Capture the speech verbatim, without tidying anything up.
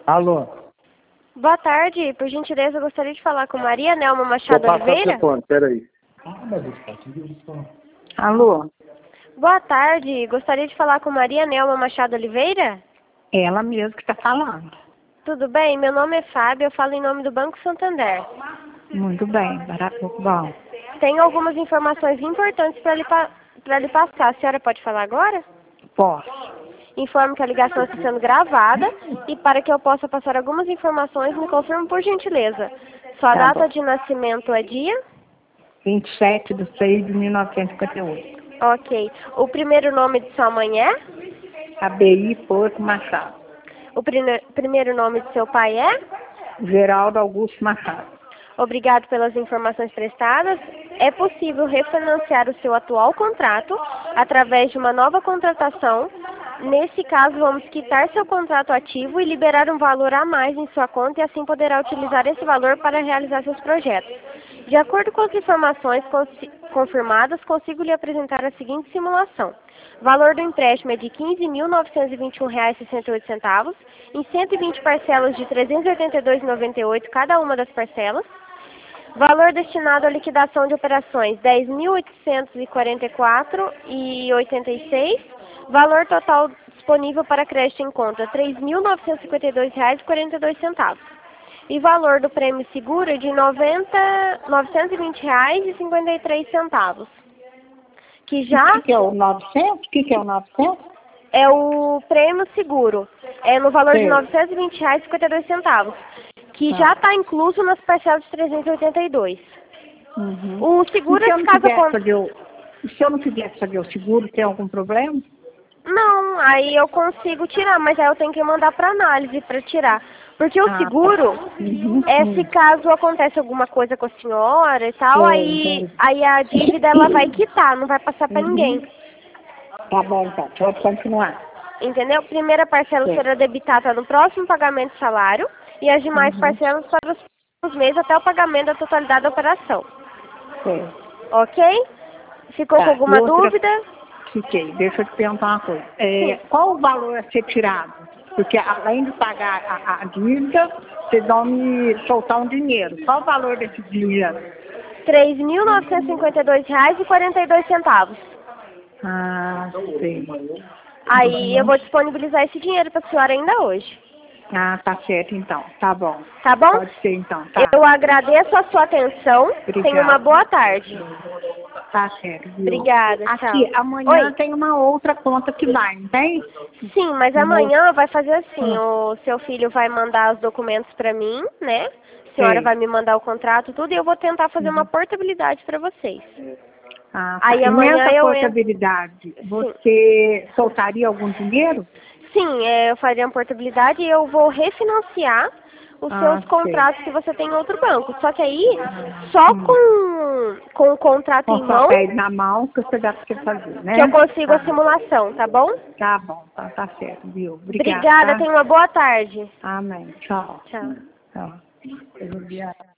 Alô? Boa tarde, por gentileza, eu gostaria de falar com Maria Nelma Machado Vou passar o Oliveira. telefone, peraí. Alô? Boa tarde, gostaria de falar com Maria Nelma Machado Oliveira. Ela mesma que está falando. Tudo bem? Meu nome é Fábio, eu falo em nome do Banco Santander. Muito bem, barato, bom. Tenho algumas informações importantes para lhe, pa para lhe passar. A senhora pode falar agora? Posso. Informo que a ligação está sendo gravada e para que eu possa passar algumas informações, me confirme por gentileza. Sua Tá data bom. de nascimento é dia? vinte e sete de seis de mil novecentos e cinquenta e oito. Ok. O primeiro nome de sua mãe é? A B I Porto Machado. O prime primeiro nome de seu pai é? Geraldo Augusto Machado. Obrigado pelas informações prestadas. É possível refinanciar o seu atual contrato através de uma nova contratação. Nesse caso, vamos quitar seu contrato ativo e liberar um valor a mais em sua conta e assim poderá utilizar esse valor para realizar seus projetos. De acordo com as informações confirmadas, consigo lhe apresentar a seguinte simulação. O valor do empréstimo é de quinze mil novecentos e vinte e um reais e sessenta e oito centavos, em cento e vinte parcelas de trezentos e oitenta e dois reais e noventa e oito centavos cada uma das parcelas. Valor destinado à liquidação de operações, dez mil oitocentos e quarenta e quatro reais e oitenta e seis centavos. Valor total disponível para crédito em conta, três mil novecentos e cinquenta e dois reais e quarenta e dois centavos. E valor do prêmio seguro é de novecentos e vinte reais e cinquenta e três centavos. Que já... O que, que é o novecentos? O que, que é o novecentos? É o prêmio seguro. É no valor Sei. de novecentos e vinte reais e cinquenta e dois centavos. Que Tá. já está incluso nas parcelas de trezentos e oitenta e dois. Uhum. O seguro E se é eu de não caso quisesse con- fazer o... e se eu não quisesse fazer o seguro, tem algum problema? Não, aí eu consigo tirar, mas aí eu tenho que mandar para análise para tirar. Porque o Ah, seguro tá. Uhum. é se Uhum. caso acontece alguma coisa com a senhora e tal, Sei, aí, entendi. aí a dívida ela vai quitar, não vai passar para ninguém. Uhum. Tá bom, então. Pode continuar. Entendeu? Primeira parcela Sei. será debitada no próximo pagamento de salário e as demais Uhum. parcelas para os próximos meses até o pagamento da totalidade da operação. Sei. Ok? Ficou com Tá. E alguma outra... dúvida? Fiquei. Deixa eu te perguntar uma coisa. É, Sim. qual o valor a ser tirado? Porque além de pagar a, a dívida, vocês vão me soltar um dinheiro. Qual o valor desse dinheiro? três mil novecentos e cinquenta e dois reais e quarenta e dois centavos. Ah, sei. Aí eu vou disponibilizar esse dinheiro para a senhora ainda hoje. Ah, tá certo então. Tá bom. Tá bom? Pode ser então, tá. Eu agradeço a sua atenção. Tenha uma Obrigada. boa tarde. Tá certo, viu? Obrigada, Aqui, tchau. amanhã Oi. tem uma outra conta que vai, não tem? Sim, mas Uma outra. amanhã vai fazer assim, Hum, o seu filho vai mandar os documentos para mim, né? A senhora sei. vai me mandar o contrato, tudo, e eu vou tentar fazer uma Uhum. portabilidade para vocês. Ah, tá. Aí E amanhã nessa eu entro. portabilidade, Sim. você soltaria algum dinheiro? Sim, é, eu faria uma portabilidade e eu vou refinanciar os Ah, seus sei. contratos que você tem em outro banco. Só que aí, Ah, só hum. com, com o contrato Com em os mão, papéis na mão que você dá para você fazer, que eu né? consigo a Tá. simulação, tá bom? Tá bom, tá, tá certo, viu? Obrigada, Obrigada, tá? tenha uma boa tarde. Amém. Tchau. Tchau. Tchau.